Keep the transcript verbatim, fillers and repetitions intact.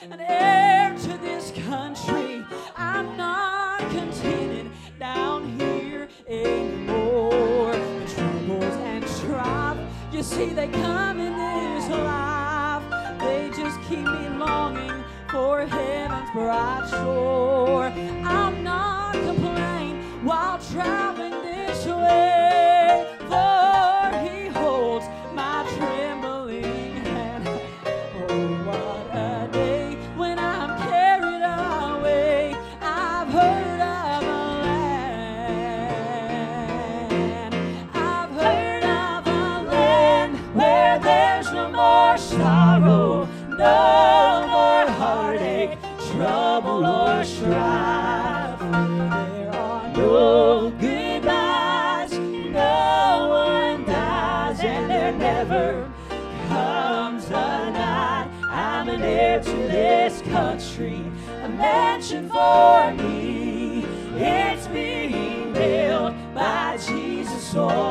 an heir to this country. I'm not contented down here anymore. The troubles and strife, you see, they come in this life. They just keep me longing for heaven's bright shore. I'm not complaining while traveling this way, for He holds my trembling hand. Oh, what a day when I'm carried away. I've heard of a land, I've heard of a land where there's no more sorrow, no more heartache, trouble or strife. There are no goodbyes, no one dies, and there never comes a night. I'm an heir to this country, a mansion for me. It's being built by Jesus. Oh,